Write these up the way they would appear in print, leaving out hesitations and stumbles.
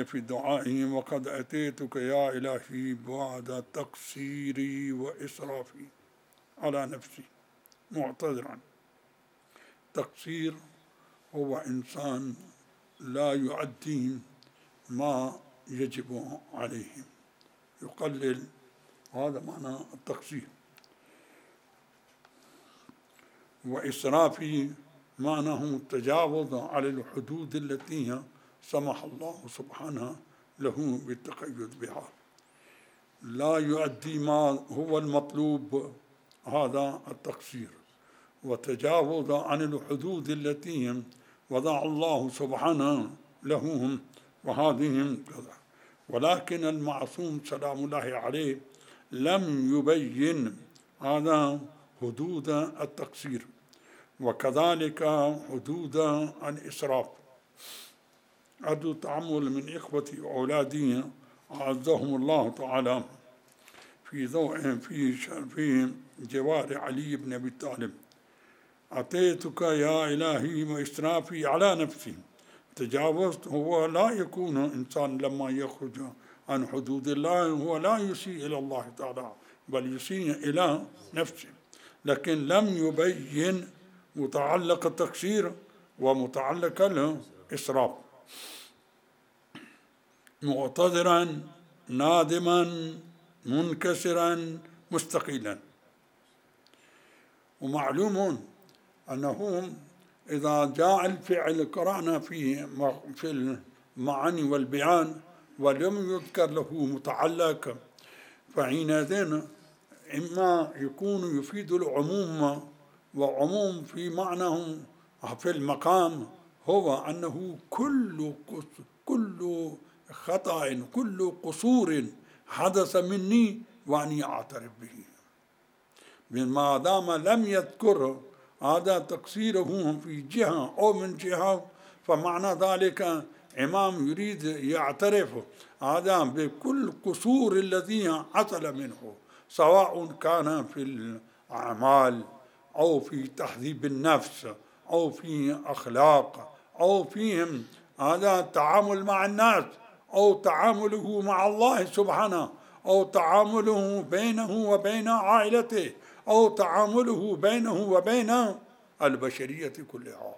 عليه في دعائه: وقد أتيتك يا إلهي بعد تقصيري وإسرافي على نفسي معتذرا. تقصير هو إنسان لا يؤدي ما يجب عليه، يقلل، هذا معنى التقصير. وإسرافي معناه التجاوز على الحدود التي سمح الله سبحانه له بالتقيد بها، لا يؤدي ما هو المطلوب، هذا التقصير. وتجاوز عن الحدود التي وضع الله سبحانه له، وهذه كذا. ولكن المعصوم سلام الله عليه لم يبين هذا حدود التقصير، وكذلك حدود الإسراف. أرجو التأمل من إخوتي وأولادي أعزهم الله تعالى في جوار علي بن أبي طالب: أتيتك يا إلهي وإسرافي على نفسي. تجاوزت، هو لا يكون إنسان لما يخرج عن حدود الله هو لا يسيء إلى الله تعالى، بل يسيء إلى نفسه، لكن لم يبين متعلق التقصير ومتعلق الإسراف. معتذرا نادما منكسرا مستقيلا. ومعلوم أنه إذا جاء الفعل قرأنا في المعاني والبيان ولم يذكر له متعلق، فحينئذ إما يكون يفيد العموم، وعموم في معناه في المقام هو أنه كل خطأ، كل قصور حدث مني وأني أعترف به، ما دام لم يذكر هذا تقصيره في جهة أو من جهة، فمعنى ذلك إمام يريد يعترف هذا بكل قصور الذي حصل منه، سواء كان في الأعمال أو في تهذيب النفس أو في أخلاق أو في هذا التعامل مع الناس أو تعامله مع الله سبحانه أو تعامله بينه وبين عائلته أو تعامله بينه وبين البشرية كلها.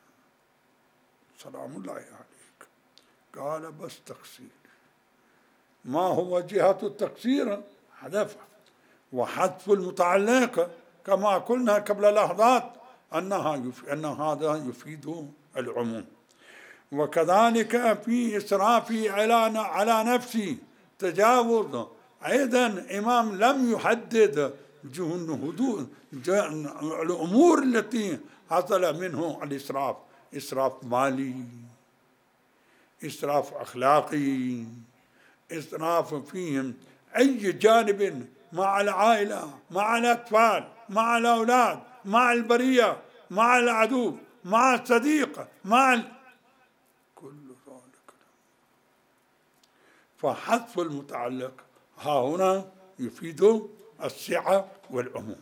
سلام الله عليك. قال: بس تقصير. ما هو جهة التقصير؟ حذف، وحذف المتعلق كما قلنا قبل لحظات أن هذا يفيد العموم. وكذلك في إسرافي على نفسي تجاوز، أيضا إمام لم يحدد حدود الأمور التي حصل منه الإسراف: إسراف مالي، إسراف أخلاقي، إسراف فيهم أي جانب، مع العائلة، مع الأطفال، مع الأولاد، مع البرية، مع العدو، مع الصديق، كل ذلك. فحذف المتعلق ها هنا يفيد السعة والعموم.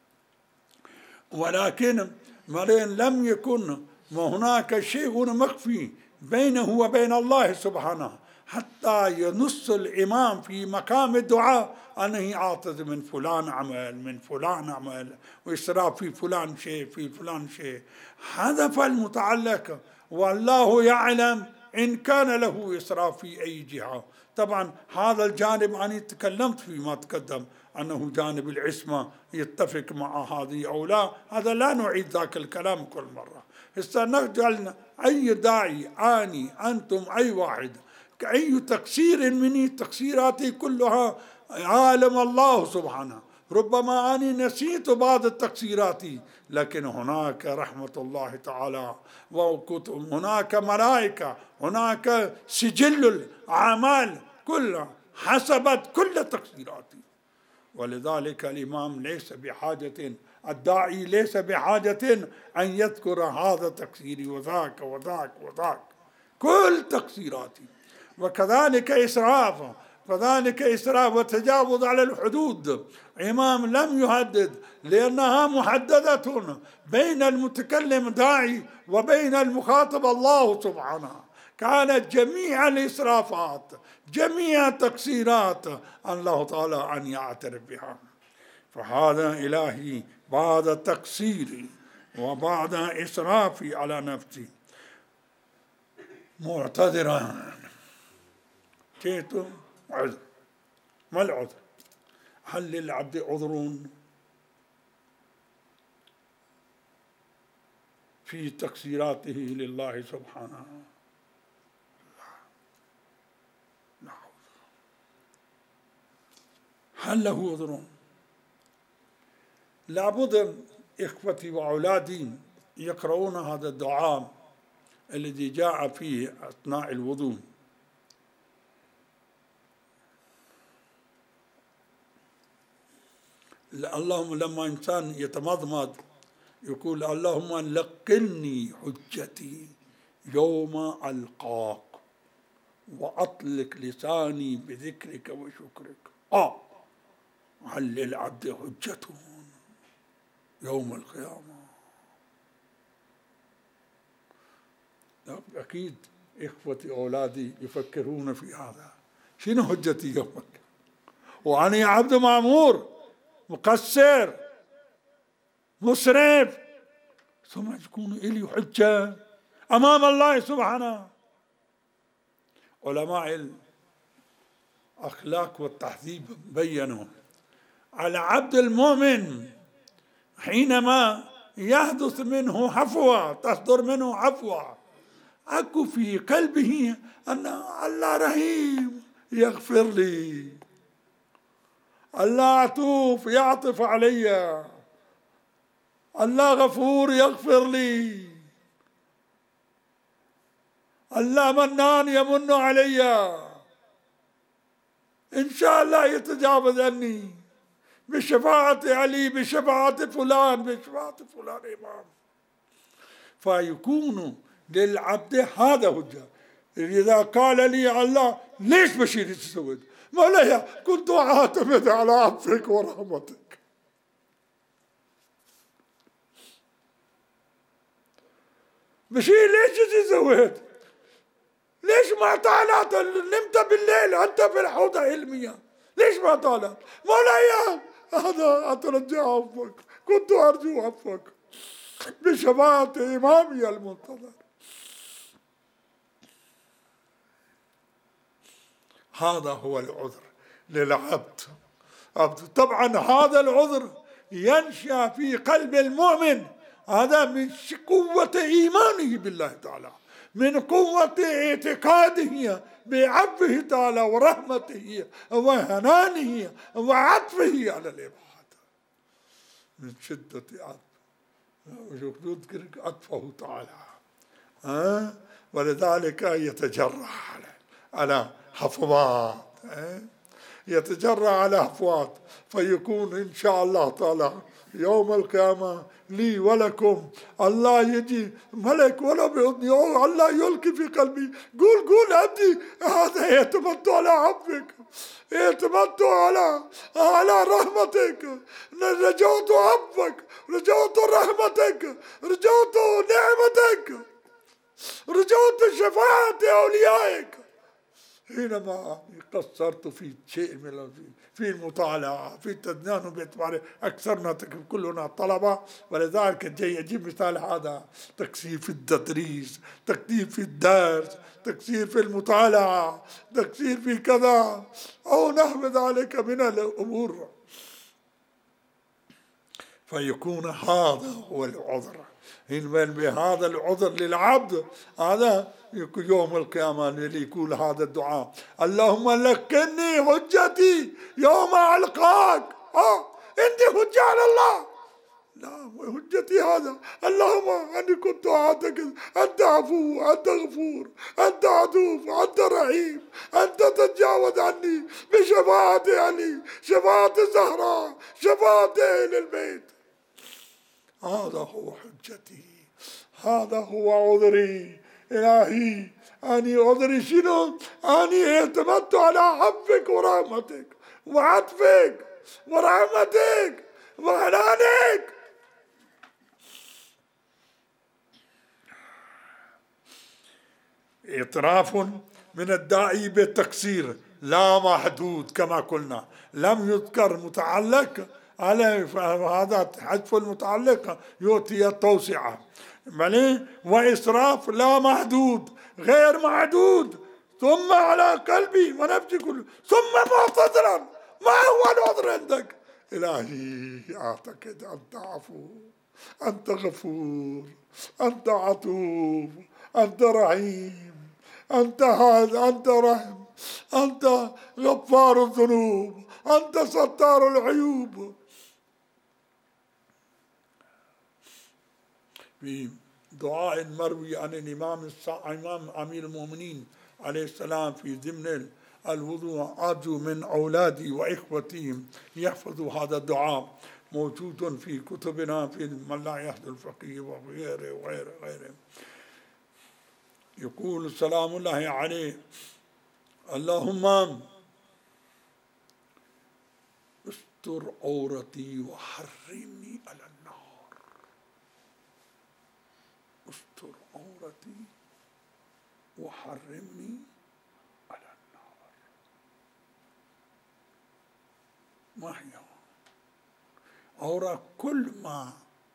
ولكن مرين لم يكن هناك شيء مخفي بينه وبين الله سبحانه حتى ينص الإمام في مقام الدعاء أنه أعتذر من فلان عمل، من فلان عمل، وإسراف في فلان شيء، في فلان شيء. حذف المتعلق، والله يعلم إن كان له إسراف في أي جهة. طبعا هذا الجانب أنا تكلمت فيما تقدم أنه جانب العصمة يتفق مع هذه أو لا، هذا لا نعيد ذاك الكلام كل مرة. نجعل أي داعي، آني، أنتم، أي واحد، أي تقصير مني، تقصيراتي كلها عالم الله سبحانه. ربما أنا نسيت بعض التقصيرات، لكن هناك رحمة الله تعالى، وهناك ملائكة، هناك سجل الأعمال كلها حسبت كل تقصيراتي. ولذلك الإمام ليس بحاجة، الداعي ليس بحاجة أن يذكر هذا تقصيري وذاك وذاك وذاك، كل تقصيراتي. وكذلك إسراف، فذلك إسراف وتجاوز على الحدود. إمام لم يهدد، لأنها محددة بين المتكلم داعي وبين المخاطب الله سبحانه. كانت جميع الإسرافات جميع التقصيرات الله تعالى أن يعترف بها. فهذا إلهي بعد تقصيري وبعد إسرافي على نفسي معتذرا جئت عذر. ما العذر؟ هل للعبد عذر في تقصيراته لله سبحانه؟ لا. هل له عذر؟ لابد إخوتي وأولادي يقرؤون هذا الدعاء الذي جاء فيه أثناء الوضوء. اللهم لما إنسان يتمضمض يقول اللهم لقني حجتي يوم ألقاك وأطلق لساني بذكرك وشكرك. هل للعبد حجة يوم القيامة؟ أكيد إخوتي أولادي يفكرون في هذا. شنو حجتي يوم القيامة؟ وأنا عبد مأمور مقصر مسرف، ثم تكون إلي حجة أمام الله سبحانه. علماء الأخلاق والتهذيب بيّنوا العبد المؤمن حينما يحدث منه حفوة، تصدر منه حفوة، أكو في قلبه أن الله رحيم يغفر لي، الله عطوف يعطف علي، الله غفور يغفر لي، الله منان يمن علي، إن شاء الله يتجاوز عني بشفاعة علي، بشفاعة فلان، بشفاعة فلان إمام. فيكون للعبد هذا حجة. إذا قال لي الله ليش بشير السود؟ مولاي كنت أعتمد على عفوك ورحمتك. بشير ليش تزوجت؟ ليش ما طالعت؟ نمت بالليل أنت في الحوضة علمية، ليش ما طالعت؟ مولاي هذا أترجى عفوك، كنت أرجو عفوك بشفاعة إمامي المنتظر. هذا هو العذر للعبد. طبعا هذا العذر ينشأ في قلب المؤمن، هذا من قوة إيمانه بالله تعالى، من قوة اعتقاده بعفوه تعالى ورحمته وحنانه وعطفه على العباد، من شدة عطفه تعالى. ولذلك يتجرع على حفوات، يتجرع على حفوات، فيكون إن شاء الله تعالى يوم القيامة لي ولكم الله يجي ملك ولا بإذني الله يلقي في قلبي قول عبدي هذا اعتمدت على عفوك، اعتمدت على رحمتك، رجوت عفوك، رجوت رحمتك، رجوت نعمتك، رجوت شفاعة أوليائك. حينما قصرت في شيء من في المطالعة في التدنان باعتبار أكثرنا كلنا طلبة، ولذلك جاي أجيب مثال هذا: تقصير في التدريس، تقصير في الدرس، تقصير في المطالعة، تقصير في كذا أو نحو ذلك من الأمور، فيكون هذا هو العذر. بهذا العذر للعبد هذا يوم القيامة اللي يقول هذا الدعاء: اللهم لقني حجتي يوم ألقاك. عندي حجة على الله، لا حجتي هذا اللهم أني كنت أعتقد أنت عفو، أنت غفور، أنت عطوف، أنت رحيم، أنت تتجاوز عني بشفاعة علي، شفاعة الزهراء، شفاعة أهل البيت. هذا هو حجتي، هذا هو عذري. إلهي أني عذري شنو؟ أني اعتمدت على عفوك ورحمتك وعطفك ورحمتك وحنانك. اعتراف من الداعي بالتقصير لا محدود كما قلنا، لم يذكر متعلق عليه، فهذا حذف المتعلق يعطي التوسعة. وإسراف لا محدود غير محدود، ثم على قلبي ونفسي كله، ثم معتذرا. ما هو العذر عندك؟ إلهي أعتقد أنت عفو، أنت غفور، أنت عطوف، أنت رحيم، أنت هذا، أنت رحم، أنت غفار الذنوب، أنت ستار العيوب. في دعاء مروي عن الإمام أمير المؤمنين عليه السلام في ضمن الوضوء: أرجو من أولادي وإخوتي يحفظوا هذا الدعاء، موجود في كتبنا في من لا يحفظ الفقيه وغيره وغيره وغيره. يقول سلام الله عليه: اللهم استر عورتي وحرمني على النار. استر عورتي وحرمني على النار. ما هي عورة؟ كل ما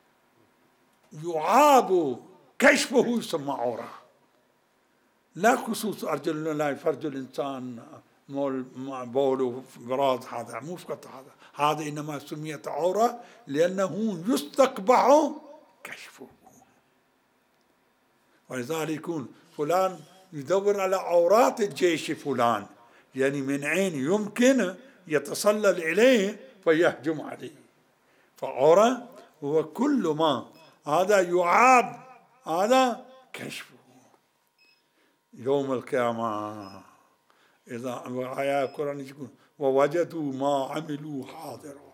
يعاب كشفه يسمى عورة، لا خصوص أرجل، لا فرج الإنسان بوله براز، هذا مو فقط هذا إنما سميت عورة لأنه يستقبح كشفه. ولذلك يكون فلان يدور على عورات الجيش فلان، يعني من عين يمكن يتسلل إليه فيهجم عليه. فعورة هو كل ما هذا يعاب، هذا كشفه. يوم القيامة إذا آية القرآن يقول: ووجدوا ما عملوا حاضرا.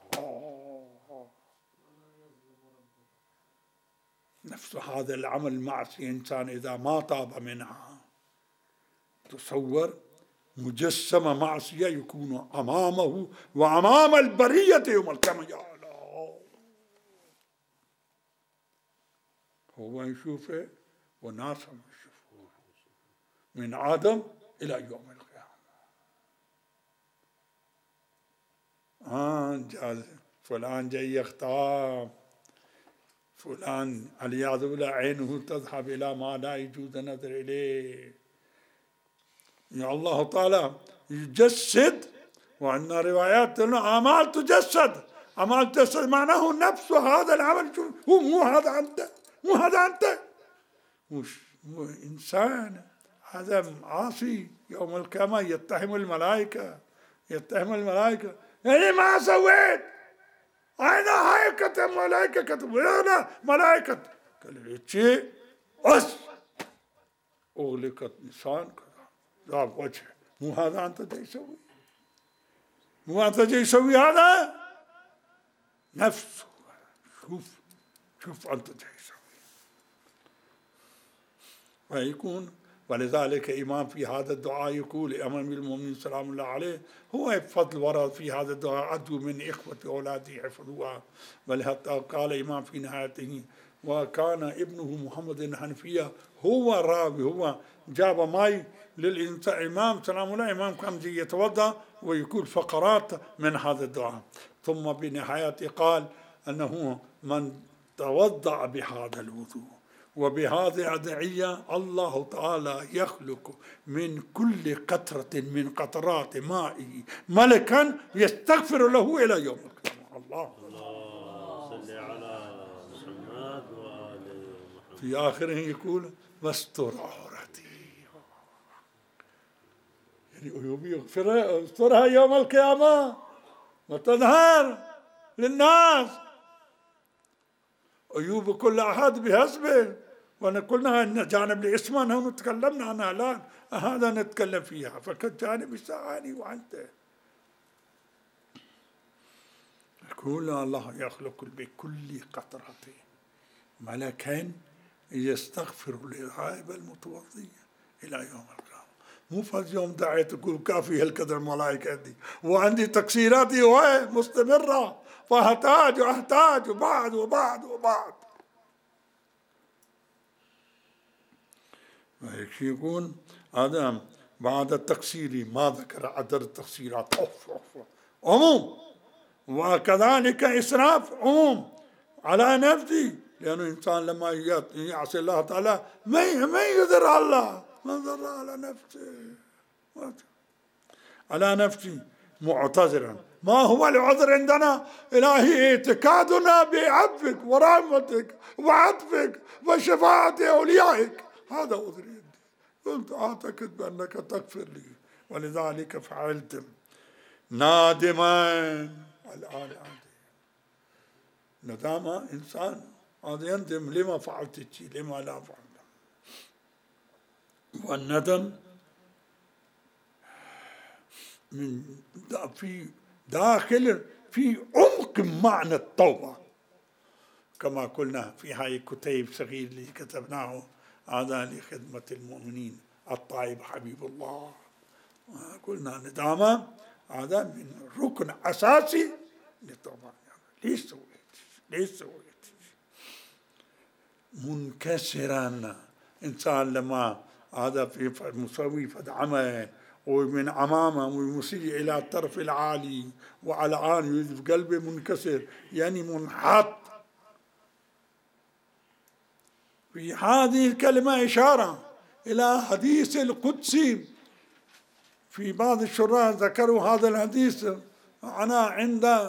نفس هذا العمل المعصي إنسان إذا ما تاب منها، تصور مجسمة معصية يكون أمامه وأمام البرية يوم القيامة. يا الله، هو يشوفه والناس هم يشوفوه من آدم إلى يوم القيامة. فلان جاي يختار، فلان والعياذ بالله عينه تذهب إلى ما لا يجوز النظر إليه. يا الله تعالى يجسد، وعندنا روايات أعمال تجسد. أعمال تجسد معناه نفس هذا العمل، هو مو هذا أنت، مو هذا أنت، مش إنسان. هذا عاصي يوم القيامة يتهم الملائكة، يتهم الملائكة، يعني ما سويت، أين هيكة الملائكة؟ كتبوا لنا ملائكة قال شيء أس أغلقت لسان كذا ذاب وجهه. مو هذا أنت جاي يسوي، مو أنت جاي يسوي هذا نفسه. شوف أنت جاي يسوي. ويكون ولذلك إمام في هذا الدعاء يقول أمام المؤمنين سلام الله عليه: هو فضل ورد في هذا الدعاء: أرجو من إخوة أولادي حفظوها. بل حتى قال إمام في نهايته: وكان ابنه محمد الحنفية هو الراوي، هو جاب ماي للإنسان. إمام سلام الله إمام كان يتوضأ ويقول فقرات من هذا الدعاء. ثم بنهايته قال أنه من توضأ بهذا الوضوء وبهذه الأدعية الله تعالى يخلق من كل قطرة من قطرات مائه ملكا يستغفر له إلى يوم القيامة. الله صل على محمد وآل محمد. في آخره يقول: واستر عورتي، يعني عيوبي استرها يوم القيامة وتظهر للناس عيوب كل أحد بحسبه. قلنا أن جانب الإسمة نحن تكلمنا عنها الآن، هذا نتكلم فيها فقط جانب السعاني. وأنت يقول الله يخلق بكل قطرة ملكا يستغفر للعائبة المتوضية إلى يوم القيامة. مو فاز يوم دعيت تقول كافي هالقدر الملائكة دي وعندي تقصيراتي مستمرة فأحتاج وبعد. هيك يقول هذا بعد التقصير ما ذكر عدد التقصيرات عموم، وكذلك إسراف عموم على نفسي، لأنه الإنسان لما يعصي الله تعالى ما يضر الله، ما ضر على نفسه، على نفسي معتذرا. ما هو العذر عندنا؟ إلهي اعتقادنا بعفوك ورحمتك وعطفك وشفاعة أوليائك، هذا عذري عندي، كنت أعتقد بأنك تغفر لي ولذلك فعلت نادما. الآن ندامة إنسان هذا يندم لما فعلت شيء، لما لا فعلت. والندم من في داخل في عمق معنى التوبة، كما قلنا في هاي كتيب صغير اللي كتبناه هذا لخدمة المؤمنين الطائب حبيب الله. قلنا ندامة هذا من ركن أساسي للتوبة. ليش سويت منكسرا إنسان لما هذا في مسوي فد عمل ومن أمامه ويسيء إلى الطرف العالي وعلى آن يذب قلبه منكسر، يعني منحط. في هذه الكلمة إشارة إلى حديث القدسي، في بعض الشراح ذكروا هذا الحديث: أنا عند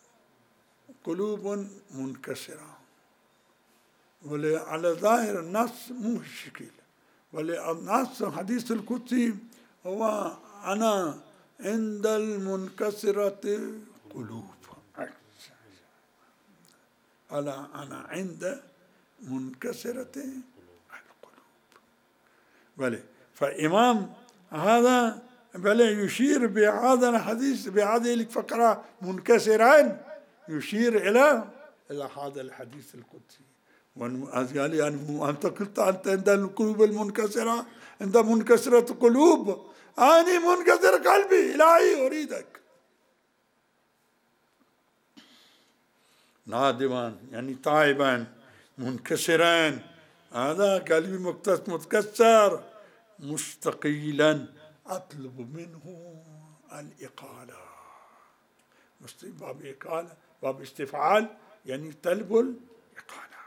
قلوب منكسرة. وعلى ظاهر النص مو الشكل، والنص الحديث القدسي هو أنا عند المنكسرة قلوب، أنا عند منكسرة القلوب. بلى فإمام هذا بلى يشير بهذا الحديث بهذه الفقرة منكسرين، يشير إلى هذا الحديث القدسي. يعني أنت قلت أنت عند القلوب المنكسرة، عند منكسرة قلوب، أنا منكسر قلبي إلهي أريدك. نادما يعني تائبا منكسرا، هذا قلبي متكسر، مستقيلا أطلب منه الإقالة. باب إقالة باب استفعال يعني طلب الإقالة.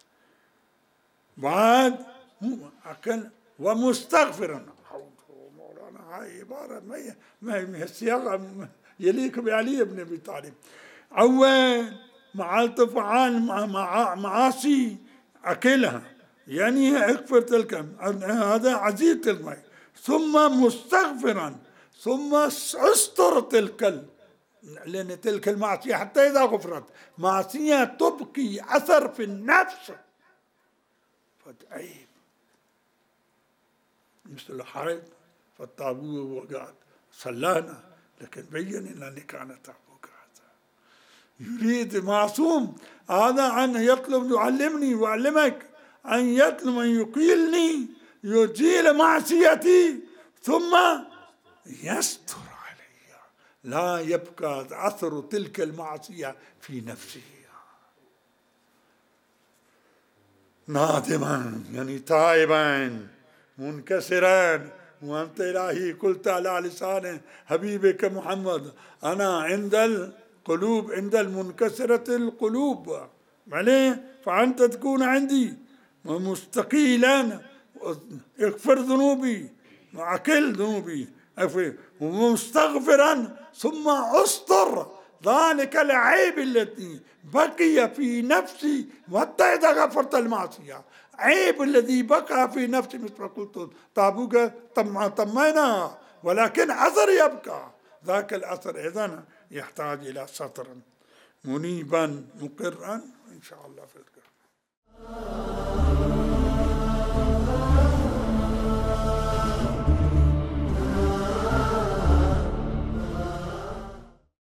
بعد أكل ومستغفرا، مولانا هاي عبارة ما هي السياق يليق بعلي بن أبي طالب. أول معالطة فعال معاصي أكلها يعني اغفر تلك، هذا عزيز تلك، ثم مستغفرا، ثم استر تلك، لأن تلك المعصية حتى إذا غفرت معصية تبقي أثر في النفس فتعيب، مثل الحرب فالطابوع وقعد صلانا لكن بين أنني كان تعبوك. يريد معصوم هذا أن يطلب يعلمني ويعلمك أن يطلب أن يقيلني يزيل معصيتي ثم يستر علي، لا يبقى أثر تلك المعصية في نفسه. نادما يعني تائبا منكسرا، وأنت إلهي قلت على لسان حبيبك محمد أنا عند القلوب عند المنكسرة القلوب، عليه فأنت تكون عندي ومستقيلا اغفر ذنوبي وأكل ذنوبي ومستغفرا ثم أستر ذلك العيب الذي بقي في نفسي حتى إذا غفرت المعصية. عيب الذي بقى في نفسي مثل ما قلت طابوك طمينا ولكن أثر يبقى، ذاك الأثر إذن يحتاج إلى سطر منيبا مقرا إن شاء الله في القرآن.